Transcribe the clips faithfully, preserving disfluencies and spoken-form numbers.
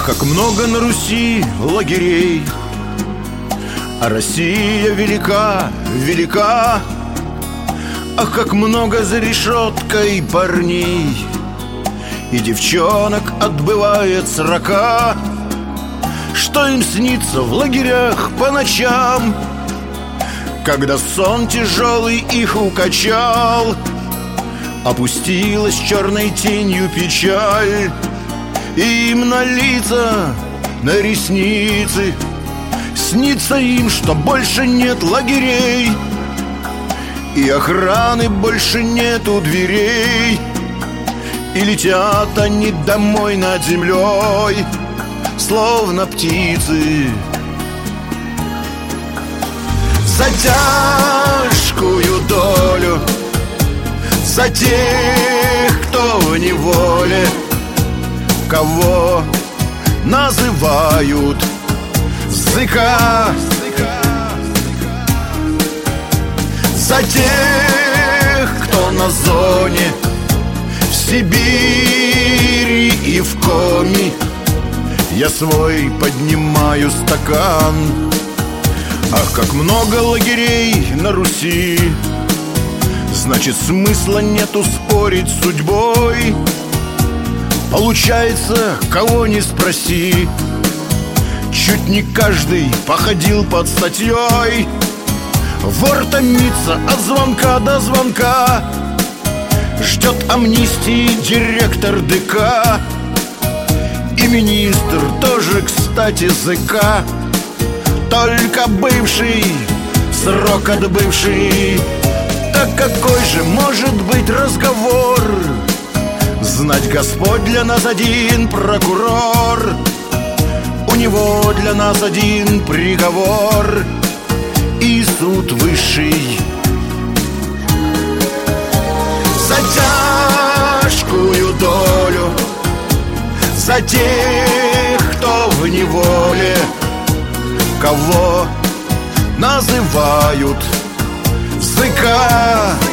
Ах, как много на Руси лагерей, а Россия велика, велика. Ах, как много за решеткой парней и девчонок отбывает срока. Что им снится в лагерях по ночам, когда сон тяжелый их укачал, опустилась черной тенью печаль, и им на лица, на ресницы снится им, что больше нет лагерей, и охраны больше нет у дверей, и летят они домой над землей, словно птицы. За тяжкую долю, за тех, кто в неволе, кого называют ЗК. За тех, кто на зоне, в Сибири и в Коми, я свой поднимаю стакан. Ах, как много лагерей на Руси, значит, смысла нету спорить с судьбой. Получается, кого не спроси, чуть не каждый походил под статьей. Вор томится от звонка до звонка, ждет амнистии директор ДК, и министр тоже, кстати, ЗК. Только бывший, срок отбывший. Так какой же может быть разговор? Знать Господь, для нас один прокурор, у него для нас один приговор и суд высший. За тяжкую долю, за тех, кто в неволе, кого называют ЗК.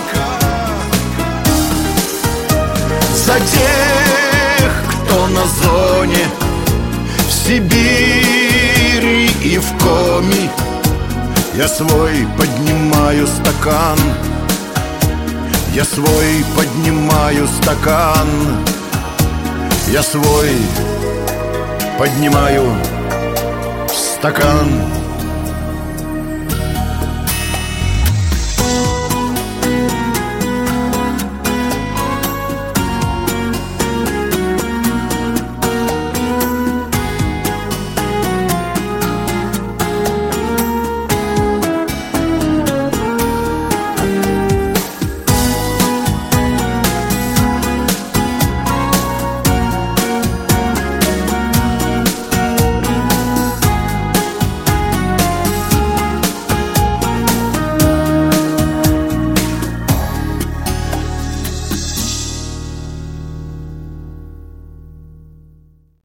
За тех, кто на зоне, в Сибири и в Коми, я свой поднимаю стакан. Я свой поднимаю стакан. Я свой поднимаю стакан.